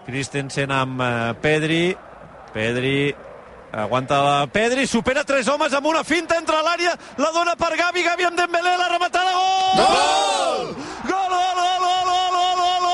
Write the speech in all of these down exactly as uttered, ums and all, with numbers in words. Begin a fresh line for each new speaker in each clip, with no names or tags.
Christensen amb eh, Pedri. Pedri aguanta la Pedri, supera tres homes amb una finta, entra a l'àrea, la dona per Gavi, Gavi amb Dembélé, la rematada, gol!
Gol!
Gol, gol, gol, gol, gol, gol, gol,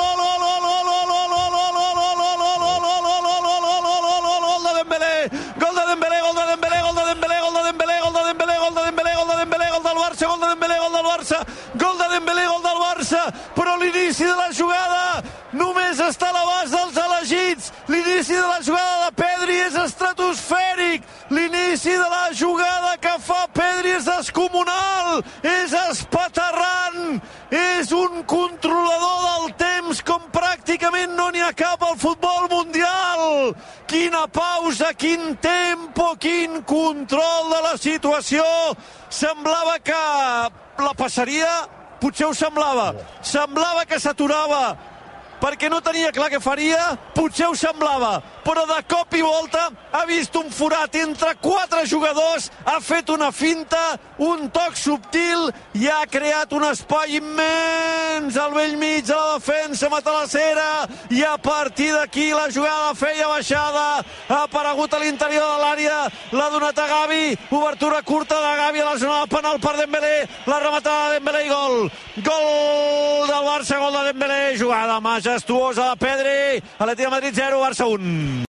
gol de Dembélé, gol de Dembélé, gol de Dembélé, gol de Dembélé, gol de Dembélé, gol de Dembélé, gol de Dembélé, gol de Dembélé, gol del Barça, gol de Dembélé, gol del Barça, gol de Dembélé, gol del Barça, però l'inici de la jugada només està a l'abast dels elegits. L'inici de la jugada de Pedri és estratosfèric. L'inici de la jugada que fa Pedri és descomunal. És espaterrant. És un controlador del temps com pràcticament no n'hi ha cap al futbol mundial. Quina pausa, quin tempo, quin control de la situació. Semblava que la passaria, potser ho semblava. Semblava que s'aturava perquè no tenia clar què faria, potser ho semblava, però de cop i volta ha vist un forat entre quatre jugadors, ha fet una finta, un toc subtil i ha creat un espai immens al vell mig de la defensa matalassera, i a partir d'aquí la jugada feia baixada, ha aparegut a l'interior de l'àrea, l'ha donat a Gavi, obertura curta de Gavi a la zona del penal per Dembélé, la rematada de Dembélé i gol. Gol del Barça, gol de Dembélé, jugada majestuosa de Pedri, Atlètic de Madrid zero, Barça un.